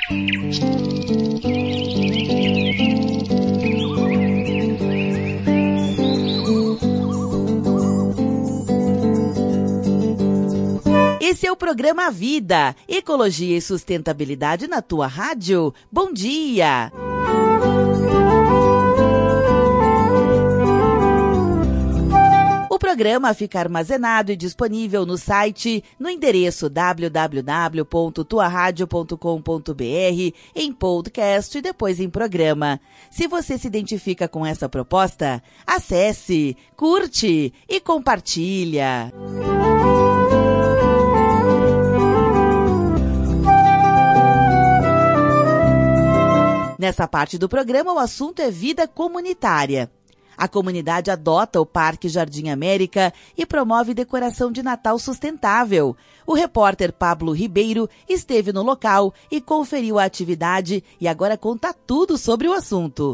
Esse é o programa Vida, Ecologia e Sustentabilidade na tua rádio. Bom dia! O programa fica armazenado e disponível no site, no endereço www.tuaradio.com.br, em podcast e depois em programa. Se você se identifica com essa proposta, acesse, curte e compartilha. Nessa parte do programa, o assunto é vida comunitária. A comunidade adota o Parque Jardim América e promove decoração de Natal sustentável. O repórter Pablo Ribeiro esteve no local e conferiu a atividade e agora conta tudo sobre o assunto.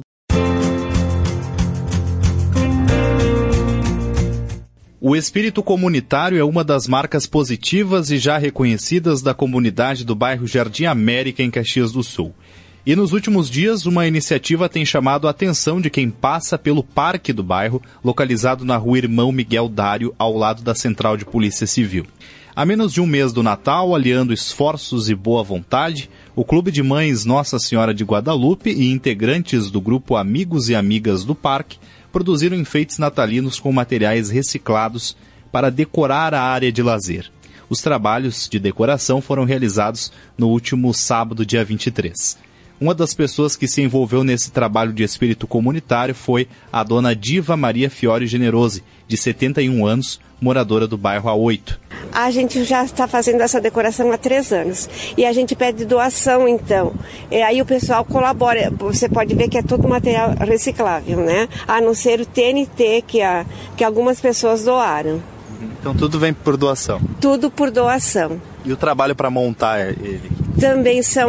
O espírito comunitário é uma das marcas positivas e já reconhecidas da comunidade do bairro Jardim América, em Caxias do Sul. E nos últimos dias, uma iniciativa tem chamado a atenção de quem passa pelo parque do bairro, localizado na rua Irmão Miguel Dário, ao lado da Central de Polícia Civil. Há menos de um mês do Natal, aliando esforços e boa vontade, o Clube de Mães Nossa Senhora de Guadalupe e integrantes do grupo Amigos e Amigas do Parque produziram enfeites natalinos com materiais reciclados para decorar a área de lazer. Os trabalhos de decoração foram realizados no último sábado, dia 23. Uma das pessoas que se envolveu nesse trabalho de espírito comunitário foi a dona Diva Maria Fiore Generosi, de 71 anos, moradora do bairro A8. A gente já está fazendo essa decoração há 3 anos e a gente pede doação, então. E aí o pessoal colabora. Você pode ver que é todo material reciclável, né? A não ser o TNT que algumas pessoas doaram. Então tudo vem por doação? Tudo por doação. E o trabalho para montar ele? Também são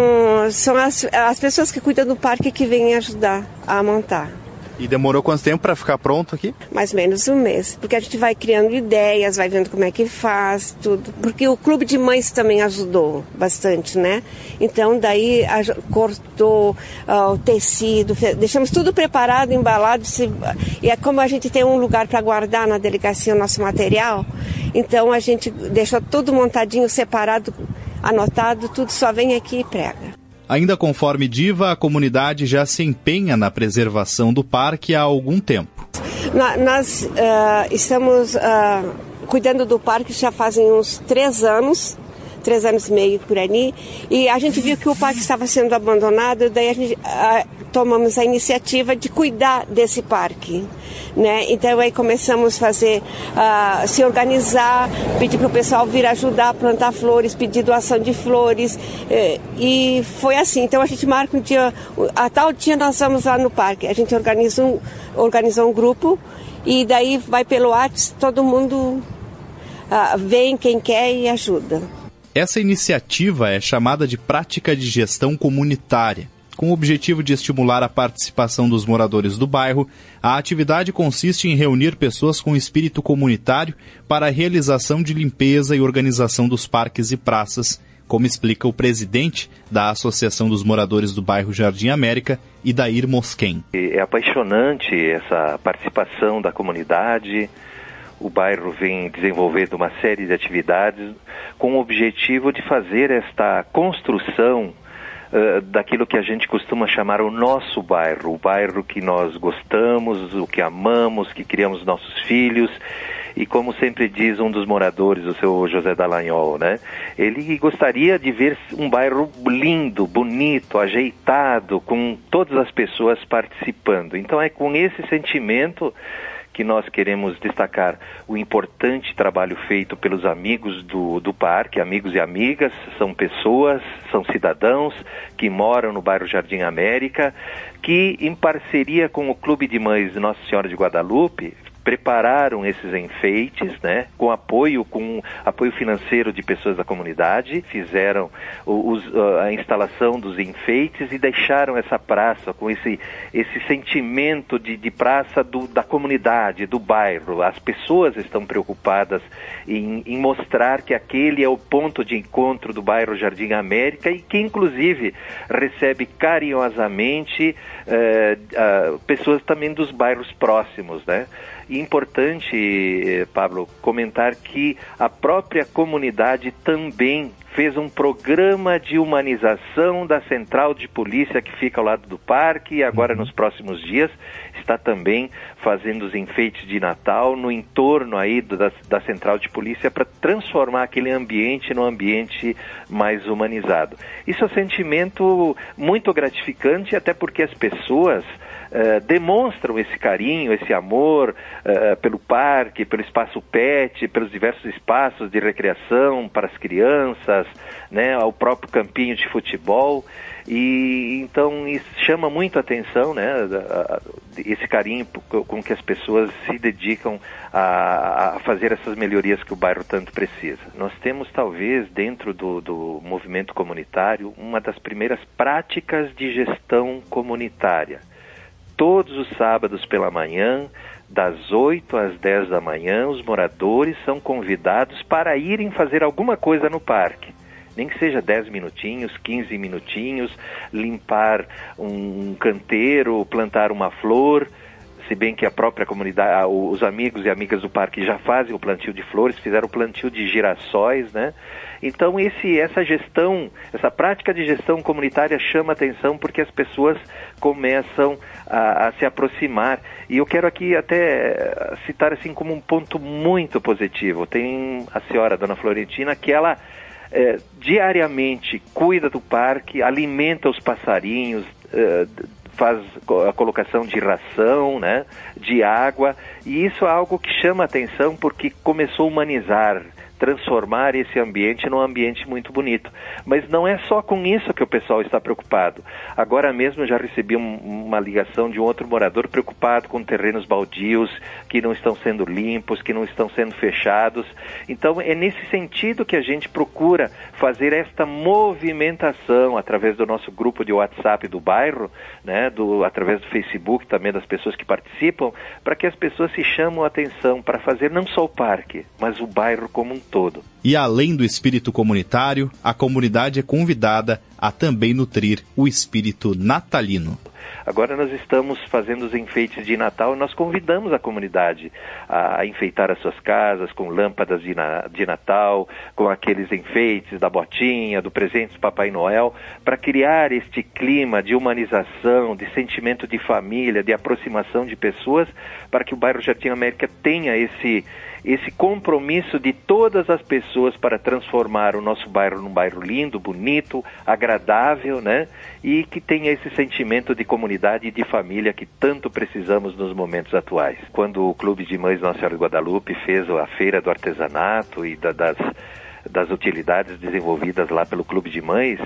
as pessoas que cuidam do parque que vêm ajudar a montar. E demorou quanto tempo para ficar pronto aqui? Mais ou menos um mês, porque a gente vai criando ideias, vai vendo como é que faz, tudo. Porque o Clube de Mães também ajudou bastante, né? Então daí cortou o tecido, deixamos tudo preparado, embalado. E é como a gente tem um lugar para guardar na delegacia o nosso material, então a gente deixou tudo montadinho, separado, anotado, tudo só vem aqui e prega. Ainda conforme Diva, a comunidade já se empenha na preservação do parque há algum tempo. Nós estamos cuidando do parque já fazem uns 3 anos. 3 anos e meio por ali, e a gente viu que o parque estava sendo abandonado, daí a gente tomamos a iniciativa de cuidar desse parque, né? Então aí começamos a fazer, se organizar, pedir para o pessoal vir ajudar a plantar flores, pedir doação de flores, e foi assim. Então a gente marca um dia, a tal dia nós vamos lá no parque, a gente organizou um grupo, e daí vai pelo WhatsApp, todo mundo vem, quem quer, e ajuda. Essa iniciativa é chamada de Prática de Gestão Comunitária. Com o objetivo de estimular a participação dos moradores do bairro, a atividade consiste em reunir pessoas com espírito comunitário para a realização de limpeza e organização dos parques e praças, como explica o presidente da Associação dos Moradores do Bairro Jardim América, Idair Mosquen. É apaixonante essa participação da comunidade. O bairro vem desenvolvendo uma série de atividades com o objetivo de fazer esta construção daquilo que a gente costuma chamar o nosso bairro, o bairro que nós gostamos, o que amamos, que criamos nossos filhos. E como sempre diz um dos moradores, o seu José Dallagnol, né? Ele gostaria de ver um bairro lindo, bonito, ajeitado, com todas as pessoas participando. Então é com esse sentimento que nós queremos destacar o importante trabalho feito pelos amigos do parque, amigos e amigas, são pessoas, são cidadãos que moram no bairro Jardim América, que em parceria com o Clube de Mães Nossa Senhora de Guadalupe, prepararam esses enfeites, né, com apoio financeiro de pessoas da comunidade, fizeram a instalação dos enfeites e deixaram essa praça com esse sentimento de praça da comunidade, do bairro. As pessoas estão preocupadas em mostrar que aquele é o ponto de encontro do bairro Jardim América e que, inclusive, recebe carinhosamente pessoas também dos bairros próximos, né? E importante, Pablo, comentar que a própria comunidade também fez um programa de humanização da central de polícia que fica ao lado do parque e agora nos próximos dias está também fazendo os enfeites de Natal no entorno aí da central de polícia para transformar aquele ambiente num ambiente mais humanizado. Isso é um sentimento muito gratificante, até porque as pessoas demonstram esse carinho, esse amor pelo parque, pelo espaço pet, pelos diversos espaços de recreação para as crianças, né, ao próprio campinho de futebol. E então isso chama muito a atenção, né, esse carinho com que as pessoas se dedicam a fazer essas melhorias que o bairro tanto precisa. Nós temos talvez dentro do movimento comunitário uma das primeiras práticas de gestão comunitária. Todos os sábados pela manhã, das 8 às 10 da manhã, os moradores são convidados para irem fazer alguma coisa no parque. Nem que seja 10 minutinhos, 15 minutinhos, limpar um canteiro, plantar uma flor, se bem que a própria comunidade, os amigos e amigas do parque já fazem o plantio de flores, fizeram o plantio de girassóis, né? Então essa prática de gestão comunitária chama atenção porque as pessoas começam a se aproximar. E eu quero aqui até citar assim como um ponto muito positivo. Tem a senhora, a dona Florentina, que ela diariamente cuida do parque, alimenta os passarinhos, faz a colocação de ração, né, de água, e isso é algo que chama atenção porque começou a humanizar, transformar esse ambiente num ambiente muito bonito. Mas não é só com isso que o pessoal está preocupado. Agora mesmo eu já recebi uma ligação de um outro morador preocupado com terrenos baldios que não estão sendo limpos, que não estão sendo fechados. Então é nesse sentido que a gente procura fazer esta movimentação através do nosso grupo de WhatsApp do bairro, né, através do Facebook também das pessoas que participam, para que as pessoas se chamem a atenção para fazer não só o parque, mas o bairro como um todo. E além do espírito comunitário, a comunidade é convidada a também nutrir o espírito natalino. Agora nós estamos fazendo os enfeites de Natal e nós convidamos a comunidade a enfeitar as suas casas com lâmpadas de Natal, com aqueles enfeites da botinha, do presente do Papai Noel, para criar este clima de humanização, de sentimento de família, de aproximação de pessoas, para que o bairro Jardim América tenha esse compromisso de todas as pessoas para transformar o nosso bairro num bairro lindo, bonito, agradável, né? E que tenha esse sentimento de comunidade e de família que tanto precisamos nos momentos atuais. Quando o Clube de Mães Nossa Senhora de Guadalupe fez a feira do artesanato e das utilidades desenvolvidas lá pelo Clube de Mães,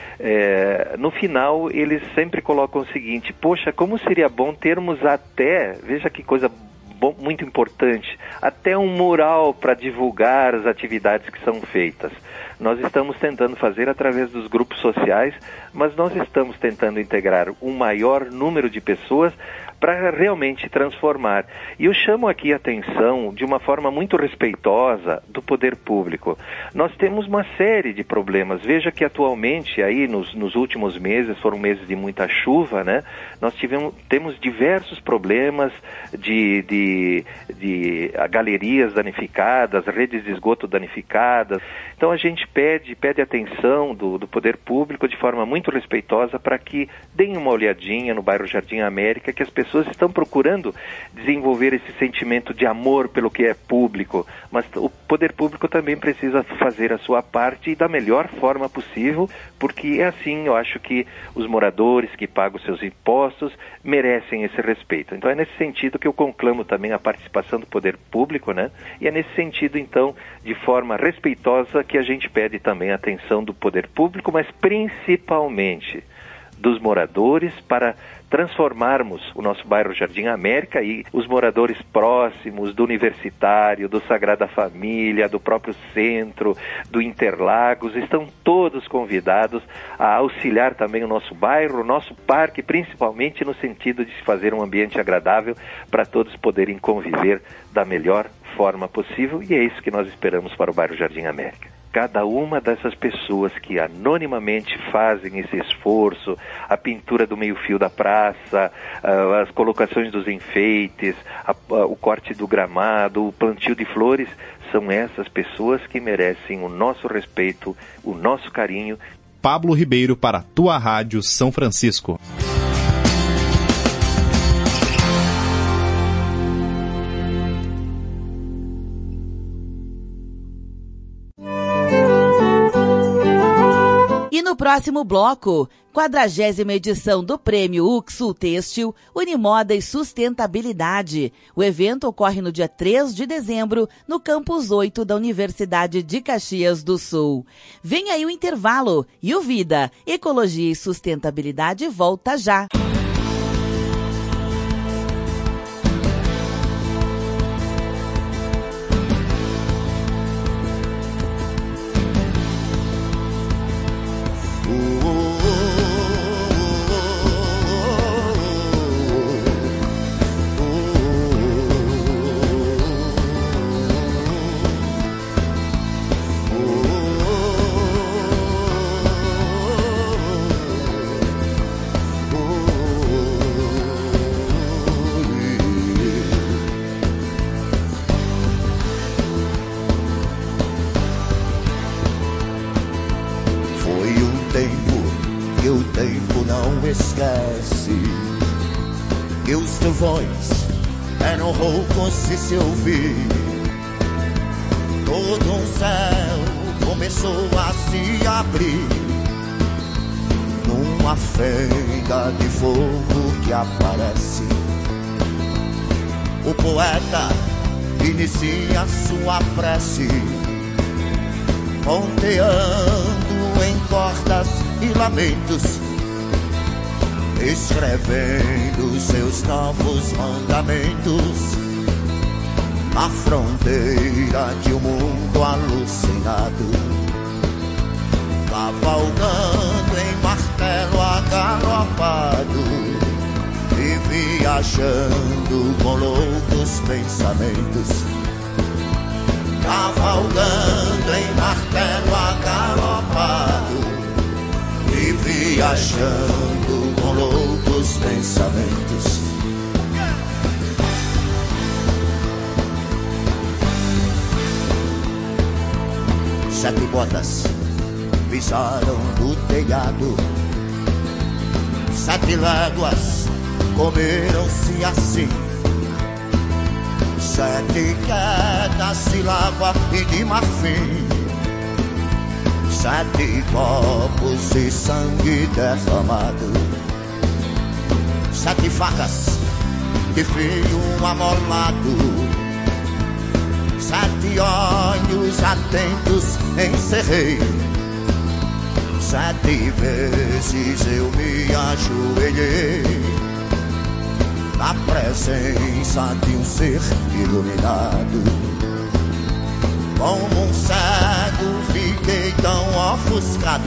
no final eles sempre colocam o seguinte: poxa, como seria bom termos até, veja que coisa muito importante, até um mural para divulgar as atividades que são feitas. Nós estamos tentando fazer através dos grupos sociais, mas nós estamos tentando integrar um maior número de pessoas para realmente transformar. E eu chamo aqui a atenção de uma forma muito respeitosa do poder público. Nós temos uma série de problemas. Veja que atualmente, aí nos últimos meses, foram meses de muita chuva, né? Nós temos diversos problemas de galerias danificadas, redes de esgoto danificadas. Então a gente pede atenção do poder público de forma muito respeitosa para que deem uma olhadinha no bairro Jardim América, que as pessoas estão procurando desenvolver esse sentimento de amor pelo que é público, mas o poder público também precisa fazer a sua parte e da melhor forma possível, porque é assim, eu acho que os moradores que pagam seus impostos merecem esse respeito. Então é nesse sentido que eu conclamo também a participação do poder público, né? E é nesse sentido, então, de forma respeitosa, que a gente pede também a atenção do poder público, mas principalmente dos moradores para transformarmos o nosso bairro Jardim América, e os moradores próximos do Universitário, do Sagrada Família, do próprio centro, do Interlagos, estão todos convidados a auxiliar também o nosso bairro, o nosso parque, principalmente no sentido de se fazer um ambiente agradável para todos poderem conviver da melhor forma possível, e é isso que nós esperamos para o bairro Jardim América. Cada uma dessas pessoas que anonimamente fazem esse esforço, a pintura do meio-fio da praça, as colocações dos enfeites, o corte do gramado, o plantio de flores, são essas pessoas que merecem o nosso respeito, o nosso carinho. Pablo Ribeiro para a Tua Rádio São Francisco. E no próximo bloco, 40ª edição do Prêmio UXUL Têxtil, Unimoda e Sustentabilidade. O evento ocorre no dia 3 de dezembro, no Campus 8 da Universidade de Caxias do Sul. Vem aí o intervalo e o Vida, Ecologia e Sustentabilidade volta já. E os trovões eram roucos de se ouvir. Todo um céu começou a se abrir numa fenda de fogo que aparece. O poeta inicia sua prece, ponteando em cordas e lamentos, escrevendo seus novos mandamentos na fronteira de um mundo alucinado, cavalgando em martelo agalopado e viajando com loucos pensamentos, cavalgando em martelo agalopado e viajando com loucos pensamentos. Sete botas pisaram no telhado, 7 léguas comeram-se assim, 7 quedas de lava e de marfim, 7 copos de sangue derramado, 7 facas de fio amolado, 7 olhos atentos encerrei, 7 vezes eu me ajoelhei na presença de um ser iluminado. Como um cego fiquei tão ofuscado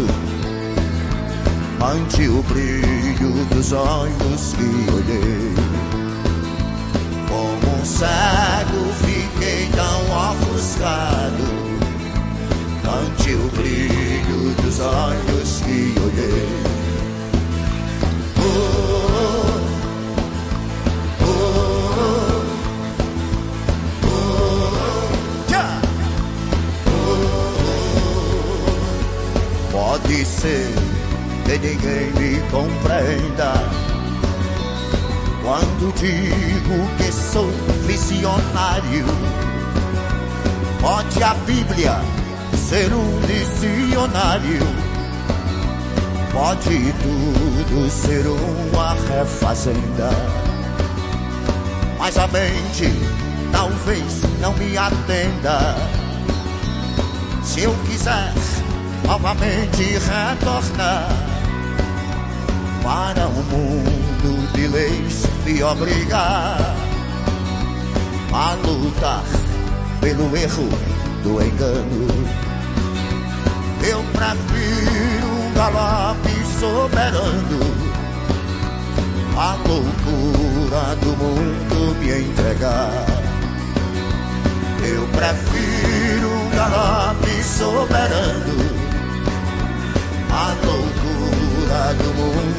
ante o brilho dos olhos que olhei. Como um cego fiquei tão ofuscado ante o brilho dos olhos que olhei. Pode ser que ninguém me compreenda quando digo que sou visionário. Pode a Bíblia ser um dicionário, pode tudo ser uma refazenda, mas a mente talvez não me atenda. Se eu quiser novamente retornar, para um mundo de leis me obrigar a lutar pelo erro do engano. Eu prefiro um galope soberano, a loucura do mundo me entregar. Eu prefiro um galope soberano, a loucura do mundo